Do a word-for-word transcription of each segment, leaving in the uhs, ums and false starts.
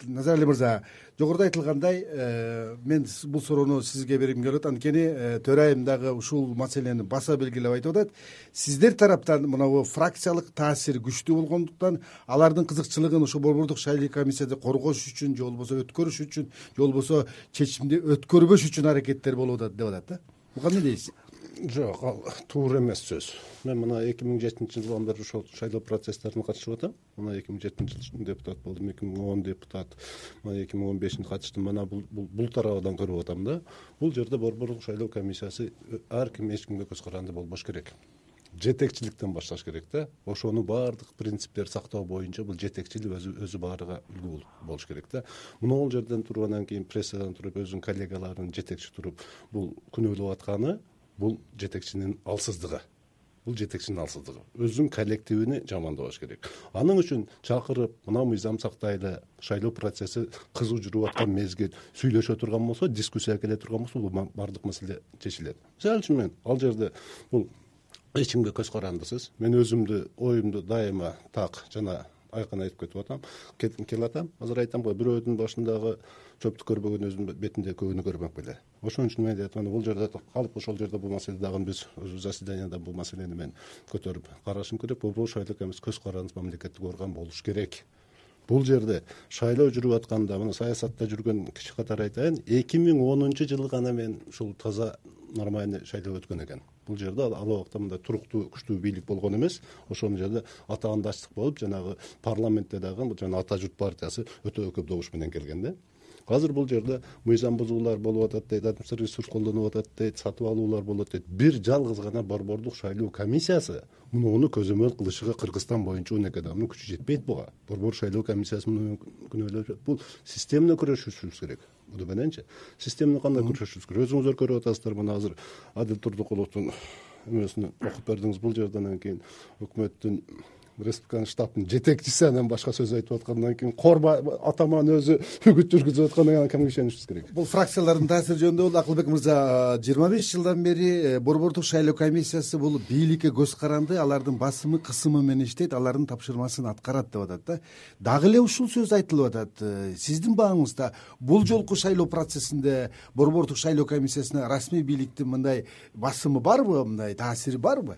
Назарали мырза, жогоруда айтылгандай, мен бул суроону сизге бергим келет. Анткени төрайым дагы ушул маселени баса белгилеп айтып атат. Сиздер тараптан мына фракциялык таасир күчтүү болгондуктан алардын кызыкчылыгын ошо борбордук шайлоо комиссияда коргош үчүн, же болбосо өткөрүш үчүн, же болбосо чечимди өткөрбөш үчүн аракеттер болуп атат деп атат да. Буга эмне дейсиз? Жок, ал туура эмес сөз. Мен мына эки миң жетинчи жылдан бери ошол шайлоо процесстерине катышып атам. Мына эки миң жетинчи жылы депутат болдум, эки миң он депутат, мына эки миң он бешинде катыштым. Мына бул бул тарабынан көрүп атам да. Бул жерде борбордук шайлоо комиссиясы ар ким эч кимге көз каранды болбош керек. Жетекчиликтен башташ керек да. Ошону баардык принциптерди сактоо боюнча бул жетекчилик өзү өзү баарыга үлгү болуш керек да. Мына ол жерден тургандан кийин прессадан туруп өзүнүн коллегаларын жетекчи туруп бул күнөөлөп атканы бул жетекчинин алсыздыгы. Бул жетекчинин алсыздыгы. Өзүнүн коллективини жамандабаш керек. Анын үчүн чакырып, мына мыйзам сактайлы, шайлоо процесси кызуу жүрүп аткан мезгил, сүйлөшө турган болсо, дискуссия келе турган болсо, бул бардык маселе чечилет. Мисалы үчүн мен ал жерде бул эч кимге көз карандысыз. Мен өзүмдү оюмду дайыма так жана айкын айтып кетип атам. Келе атам. Азыр айтам го, бирөөдүн башындагы чөптү көрбөгөн өзүнүн бетинде көгүнү көрмөк беле. Ошон үчүн мен айтам, бул жерде калып ошол жерде бул маселе дагы биз өзү заседанияда бул маселени мен көтөрүп карашым керек. Бул шайлоо комиссиясы көз карандысыз мамлекеттик орган болуш керек. Бул жерде шайлоо жүрүп атканда, мына саясатта жүргөн киши катары айтайын, эки миң онунчу жылы гана мен ушул таза нормальный шайлоо өткөн экен. Бул жерде ал убакта мындай туруктуу күчтүү бийлик болгон эмес. Ошол жерде атаандаштык болуп, жанагы парламентте дагы жана Ата журт партиясы өтө көп добуш менен келген да. Азыр бул жерде мыйзам бузуулар болуп атат дейт, административдик ресурс колдонуп атат дейт, сатып алуулар болот дейт. Бир жалгыз гана борбордук шайлоо комиссиясы муну көзөмөл кылышыга Кыргызстан боюнча он эки адамдын күчү жетпейт буга. Борбордук шайлоо комиссиясы муну күнөөлөп, бул системный күрөшүшүбүз керек. Бул мененчи системный кандай күрөшүшүбүз керек. Өзүңүздөр көрүп атасыздар, мына азыр Адил Турдукуловдун эмесин окуп бердиңиз. Бул жерден кийин өкмөттүн республиканын штабынын жетекчиси анан башка сөз айтып аткандан кийин корба атаман өзү үгүт жүргүзүп аткандан кийин кимге ишенишибиз керек? Бул фракциялардын таасири жөнүндө бул Акылбек мырза, жыйырма беш жылдан бери борбордук шайлоо комиссиясы бул бийликке көз каранды, алардын басымы, кысымы менен иштейт, алардын тапшырмасын аткарат деп атат да. Дагы эле ушул сөз айтылып атат. Сиздин багыңызда бул жолку шайлоо процессинде борбордук шайлоо комиссиясына расмий бийликтин мындай басымы барбы, мындай таасири барбы?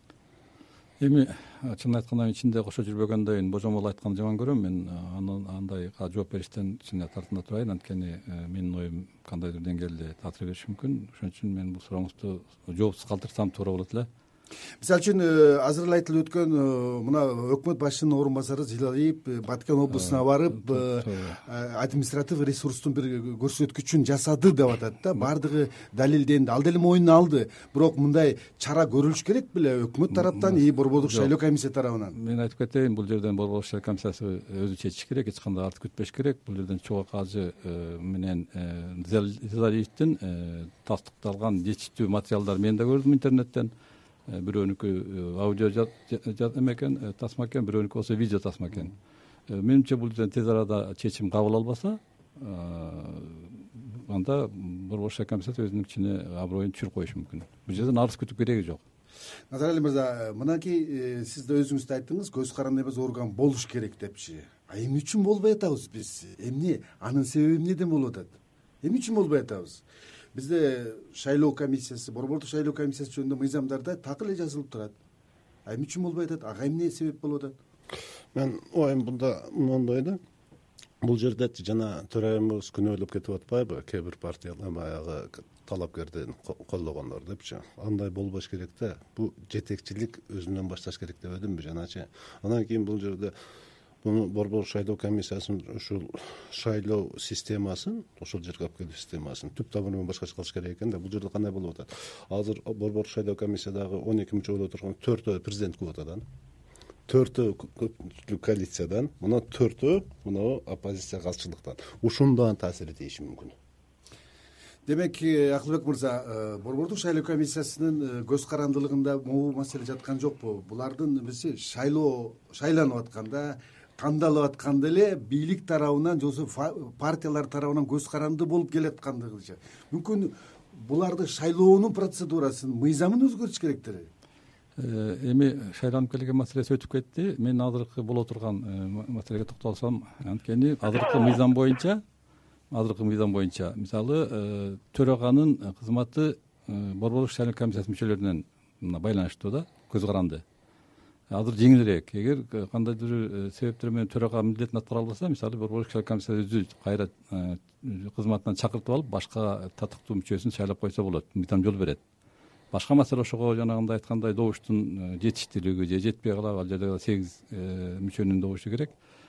Эми чын айтканда ичинде кошо жүрбөгөндөн божомол айтканды жаман көрөм. Мен анын андай жооп бериштен кичине тартында турайын, анткени менин оюм кандайдыр деңгээлде таасир бериши мүмкүн. Ошон үчүн мен бул сурооңузду жоопсуз калтырсам туура болот эле. Мисалы үчүн азыр эле айтылып өткөн мына өкмөт башчынын орун басары Зилалиев Баткен облусуна барып административ ресурстун бир көрсөткүчүн жасады деп атат да. Баардыгы далилденди, ал деле моюнуна алды. Бирок мындай чара көрүлүш керек беле өкмөт тараптан и борбордук шайлоо комиссия тарабынан? Мен айтып кетейин, бул жерден борбордук шайлоо комиссиясы өзү чечиш керек, эч кандай арт күтпөш керек. Бул жерден чогуу кажы менен Зилалиевдин тастыкталган жетиштүү материалдар мен да көрдүм интернеттен. Бирөөнүкү аудио экен, тасма экен, бирөөнүкү болсо видео тасма экен. Менимче бул жерден тез арада чечим кабыл албаса, анда борбордук шайлоо комиссиясы өзүнүн ичине аброюн түшүрүп коюшу мүмкүн. Бул жерден арыз күтүп кереги жок. Назарали мырза, мынакей сиз да өзүңүз да айттыңыз, көз каранды эмес орган болуш керек депчи. А эмне үчүн болбой атабыз биз? Эмне? Анын себеби эмнеден болуп атат? Эмне үчүн болбой атабыз? Бизде шайлоо комиссиясы, борбордук шайлоо комиссиясы жөнүндө мыйзамдарда так эле жазылып турат. А эмне үчүн болбой атат? Ага эмне себеп болуп атат? Мен оюм мында мондой да. Бул жерде жана төрайымыбыз күнөөлөп кетип атпайбы? Кээ бир партиялар баягы талапкерден колдогондор депчи. Андай болбош керек да. Бул жетекчилик өзүнөн башташ керек деп эдимби жаначы. Андан кийин бул жерде буну борбордук шайлоо комиссиясынын ушул шайлоо системасын, ошол жерге алып келүү системасын түп табыны менен башкача кылыш керек экен да. Бул жерде кандай болуп атат? Азыр борбордук шайлоо комиссиядагы он эки мүчө болуп отурган төртөө президент квотадан, төртөө көпчүлүк коалициядан, мына төртөө мына оппозиция калчылыктан. Ушундан таасир этиши мүмкүн. Демек, Акылбек мырза, борбордук шайлоо комиссиясынын көз карандылыгында могу маселе жаткан жокпу? Булардын эмеси шайлоо шайланып атканда, кандалып атканда эле бийлик тарабынан же болбосо партиялар тарабынан көз каранды болуп келаткандыгыча. Мүмкүн буларды шайлоонун процедурасын, мыйзамын өзгөртүш керектир. эми шайланып келген маселеси өтүп кетти. Мен азыркы боло турган маселеге токтолсом, анткени азыркы мыйзам боюнча азыркы мыйзам боюнча мисалы төраганын кызматы борборлук шайлоо комиссиясы мүчөлөрүнөн байланыштуу да, көз каранды. Азыр жеңилирээк. Эгер кандайдыр бир себептер менен төрага милдетин аткара албаса, мисалы борборлук шайлоо комиссиясы өзү кайра кызматынан чакыртып алып, башка татыктуу мүчөсүн шайлап койсо болот. Мыйзам жол берет. Башка маселе ошого жанагындай айткандай добуштун жетиштүүлүгү же жетпей калабы, ал жерде сегиз мүчөнүн добушу керек,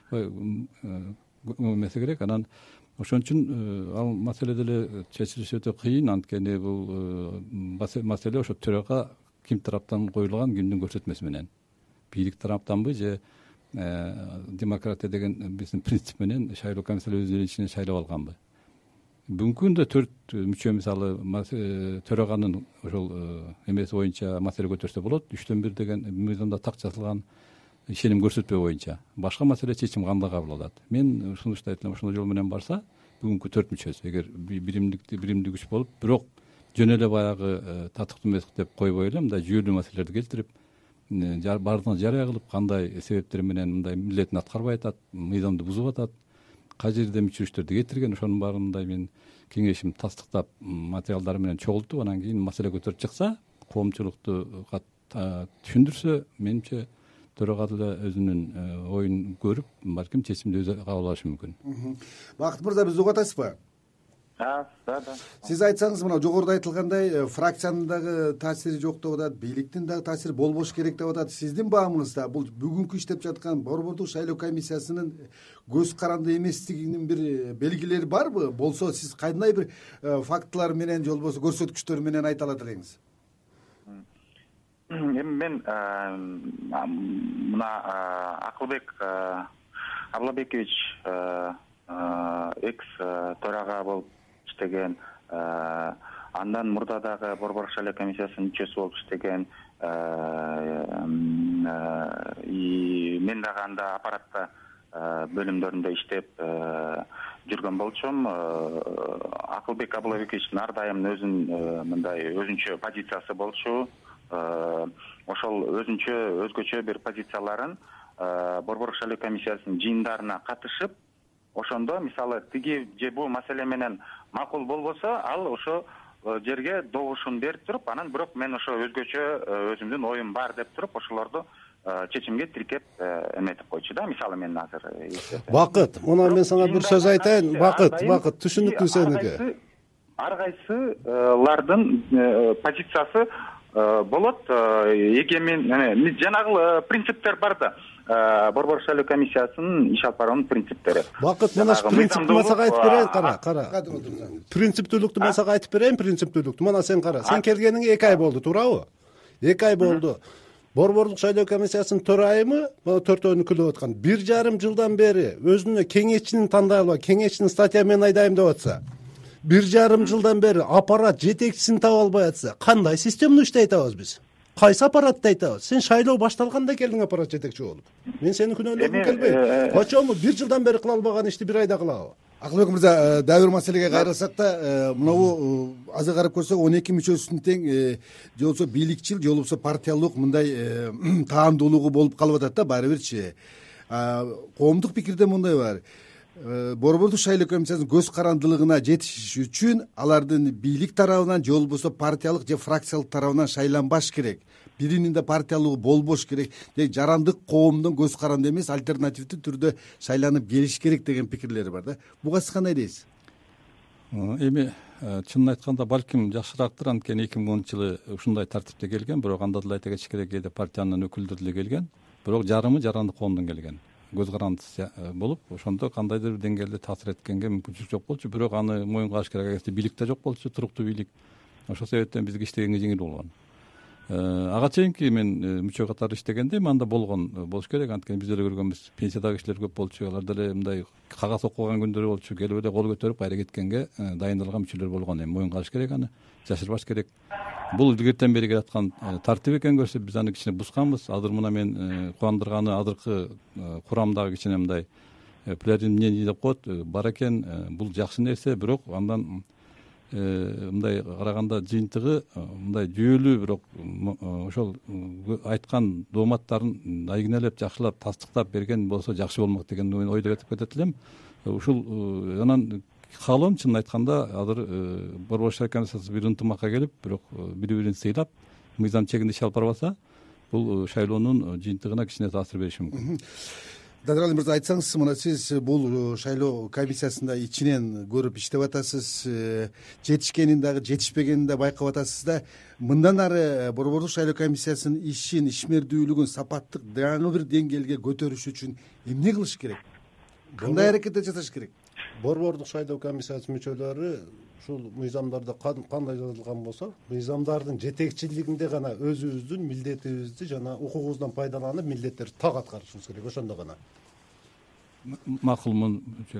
эмеси керек. Анан ошон үчүн ал маселе деле чечилиши өтө кыйын, анткени бул маселе ошо төрага ким тараптан коюлган, кимдин көрсөтмөсү менен, бийлик тараптанбы же демократия деген биздин принцип менен шайлоо комиссиялары өзүнүн ичинен шайлап алганбы. Бүгүнкү күндө төрт мүчө мисалы төраганын ошол эмеси боюнча маселе көтөрсө болот. Үчтөн бир деген мыйзамда так жазылган ишеним көрсөтпөө боюнча. Башка маселе чечим кандай кабыл алат? Мен сунуштайт элем, ошол жол менен барса, бүгүнкү төрт мүчөсү эгер биримдикти биримдик күч болуп, бирок жөн эле баягы татыктуу эмес деп койбой эле, мындай жүйөлүү маселелерди келтирип, баардыгын жарыя кылып, кандай себептер менен мындай милдетин аткарбай атат, мыйзамды бузуп атат, кай жерде мүчүрүштөрдү кетирген, ошонун баарын мындай мен кеңешим тастыктап материалдар менен чогултуп, анан кийин маселе көтөрүп чыкса, коомчулукту түшүндүрсө, менимче төрага деле өзүнүн оюн көрүп, балким чечимди өзү кабыл алышы мүмкүн. Бакыт мырза, бизди угуп атасызбы? Да, да. Сиз айтсаңыз, мына жогоруда айтылгандай, фракциянын дагы таасири жок деп атат, бийликтин дагы таасири болбош керек деп атат. Сиздин баамыңызда бул бүгүнкү иштеп жаткан борбордук шайлоо комиссиясынын көз каранды эместигинин бир белгилери барбы? Болсо, сиз кандай бир фактылар менен же болбосо көрсөткүчтөр менен айта алат элеңиз? Эми мен мына Акылбек Абылбекович экс төрага болуп иштеген, андан мурда дагы борборлук шайлоо комиссиясынын мүчөсү болуп иштеген, мен дагы анда аппаратта бөлүмдөрүндө иштеп жүргөн болчумун. Акылбек Абылбековичтин ар дайым өзүнүн мындай өзүнчө позициясы болчу. Ошол өзүнчө өзгөчө бир позицияларын борборлук шайлоо комиссиясынын жыйындарына катышып, ошондо мисалы тиги же бул маселе менен макул болбосо, ал ошо жерге добушун берип туруп, анан бирок мен ошо өзгөчө өзүмдүн оюм бар деп туруп, ошолорду чечимге тиркеп эметип койчу да. Мисалы мен азыр Бакыт, мына мен сага бир сөз айтайын. Бакыт, Бакыт, түшүнүктүү сеники. Ар кайсылардын позициясы болот. Эгемен жанагы принциптер бар да. Борборлук шайлоо комиссиясынын иш алып баруунун принциптери. Бакыт, мына принципти мен сага айтып берейин, кара, кара. Принциптүүлүктү мен сага айтып берейин, принциптүүлүктү. Мына сен кара. Сен келгениңе эки ай болду, туурабы? эки ай болду. Борборлук шайлоо комиссиясынын төрайымы мына төртөөнү күлүп аткан. Бир жарым жылдан бери өзүнө кеңешчини тандай албай, кеңешчини статья менен айдайм деп атса, бир жарым жылдан бери аппарат жетекчисин таба албай атса, кандай системаны иштей атабыз биз? Кайсы аппаратты айтабыз? Сен шайлоо башталганда келдиң аппарат жетекчи болуп. Мен сени күнөөлөгүм келбейт. Качанбы бир жылдан бери кыла албаган ишти бир айда кылабы? Акылбек мырза, дагы бир маселеге кайрылсак да, мынабу азыр карап көрсөк он эки мүчөсүнүн тең же болбосо бийликчил, же болбосо партиялык мындай таандуулугу болуп калып атат да баары бирчи. Коомдук пикирде мындай бар. Борборлук шайлоо комиссиясынын көз карандылыгына жетиш үчүн алардын бийлик тарабынан же болбосо партиялык же фракциялык тарабынан шайланбаш керек. Биринин да партиялыгы болбош керек. Тек жарандык коомдун көз каранды эмес, альтернативдүү түрдө шайланып келиш керек деген пикирлери бар да. Буга сиз кандай дейсиз? Эми чынын айтканда балким жакшыраактыр, анткени эки миң онунчу жылы ушундай тартипте келген, бирок анда деле айта кетиш керек, кээде партиянын өкүлдөрү деле келген, бирок жарымы жарандык коомдон келген. Көз карандысы болуп, ошондо кандайдыр бир деңгээлде таасир эткенге мүмкүнчүлүк жок болчу, бирок аны моюнга алыш керек. Агерде бийлик да жок болчу, туруктуу бийлик. Ошол себептен бизге иштегенге жеңил болгон. Ага чейинки мен мүчө катары иштегенде анда болгон болуш керек, анткени биз деле көргөнбүз, пенсиядагы кишилер көп болчу, алар деле мындай кагаз окуган күндөрү болчу, келип эле кол көтөрүп кайра кеткенге дайындалган мүчөлөр болгон. Эми моюнга алыш керек, аны жашырбаш керек. Бул илгертен бери келаткан тартип экен көрсө, биз аны кичине бузганбыз. Азыр мына мен кубандырганы азыркы курамдагы кичине мындай плюрализм мнений деп коет бар экен. Бул жакшы нерсе, бирок андан мындай караганда жыйынтыгы мындай жүйөлүү, бирок ошол айткан дооматтарын айгинелеп жакшылап тастыктап берген болсо жакшы болмок деген ойдо өтүп кетет элем. Ушул анан каалоом чынын айтканда азыр Борбор шайлоо комиссиясы бир ынтымакка келип, бирок бири бирин сыйлап мыйзам чегинде иш алып барбаса, бул шайлоонун жыйынтыгына кичине таасир бериши мүмкүн. Дадырали мырза, айтсаңыз, мына сиз бул шайлоо комиссиясында ичинен көрүп иштеп атасыз, жетишкенин дагы жетишпегенин да байкап атасыз да. Мындан ары Борбордук шайлоо комиссиясынын ишин, ишмердүүлүгүн сапаттык дагы бир деңгээлге көтөрүш үчүн эмне кылыш керек? Кандай аракеттер жасаш керек? Борбордук шайлоо комиссиясы мүчөлөрү ушул мыйзамдарда кандай жазылган болсо, мыйзамдардын жетекчилигинде гана өзүбүздүн милдетибизди жана укугубуздан пайдаланып милдеттерди так аткарышыбыз керек. Ошондо гана макулмун.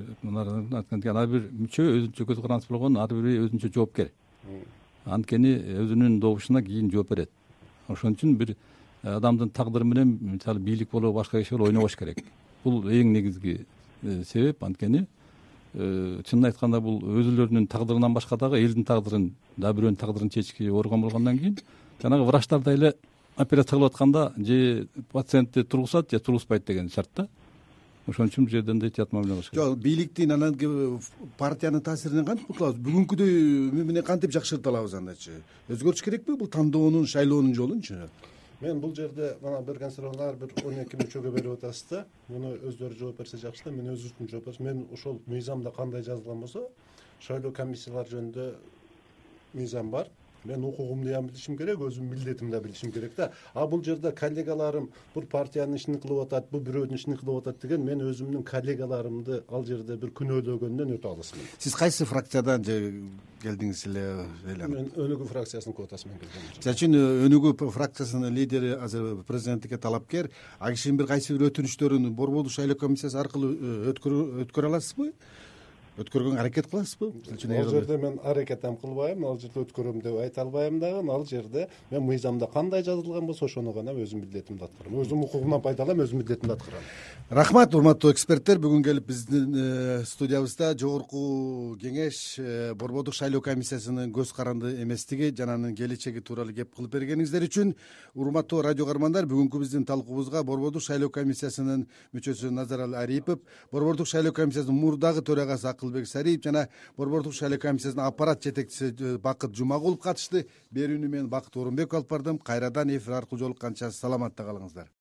Ар бир мүчө өзүнчө көз каранды болгон, ар бири өзүнчө жоопкер. Анткени өзүнүн добушуна кийин жооп берет. Ошон үчүн бир адамдын тагдыры менен, мисалы, бийлик болобу, башка киши болобу ойнобош керек. Бул эң негизги себеп. Анткени чынын айтканда бул өзүлөрүнүн тагдырынан башка дагы элдин тагдырын, дагы бирөөнүн тагдырын чечишке орган болгондон кийин жанагы врачтар да эле операция кылып атканда же пациентти тургузат же тургузбайт деген шартта. Ошон үчүн бул жерден да этият мамиле кылыш керек. Жок, бийликтин анан партиянын таасиринен кантип кутулабыз? Бүгүнкүдөй менен кантип жакшырта алабыз андачы? Өзгөрүш керекпи бул тандоонун, шайлоонун жолунчу? Мен бул жерде мына берген суроону ар бир он эки мүчөгө берип атасыз да. Муну өздөрү жооп берсе жакшы да, мен өзүм жооп берсем, мен ошол мыйзамда кандай жазылган болсо, шайлоо комиссиялар жөнүндө мыйзам бар. Мен укугумду да билишим керек, өзүмдүн милдетимди да билишим керек да. А бул жерде коллегаларым бул партиянын ишин кылып атат, бул бирөөнүн ишин кылып атат деген, мен өзүмдүн коллегаларымды ал жерде бир күнөөлөгөндөн өтө алысмын. Сиз кайсы фракциядан же келдиңиз эле? Мен Өнүгүү фракциясынын квотасымен келдим. Жачын Өнүгүү фракциясынын лидери азыр президенттикке талапкер. А кишинин бир кайсы бир өтүнүчтөрүн Борбордук шайлоо комиссиясы аркылуу өткөрө аласызбы? Өткөргөнгө аракет кыласызбы? Ал жерде мен аракет ам кылбайм, ал жерде өткөрөм деп айта албайм дагы. Ал жерде мен мыйзамда кандай жазылган болсо, ошону гана өзүм милдетимди аткарам. Өзүм укугумдан пайдаланып, өзүм милдетимди аткарам. Рахмат, урматтуу эксперттер. Бүгүн келип биздин студиябызда жогорку кеңеш Борбордук шайлоо комиссиясынын көз каранды эместиги жана анын келечеги тууралуу кеп кылып бергениңиздер үчүн. Урматтуу радио каармандар, бүгүнкү биздин талкуубузга Борбордук шайлоо комиссиясынын мүчөсү Назаралы Арипов, Борбордук шайлоо комиссиясынын мурдагы төрагасы Акылбек Сариев жана Борбордук шайлоо комиссиясынын аппарат жетекчиси Бакыт Жумагулов катышты. Берүүнү мен Бакыт Орунбеков алып бардым. Кайрадан эфир аркылуу жолукканча саламатта калыңыздар.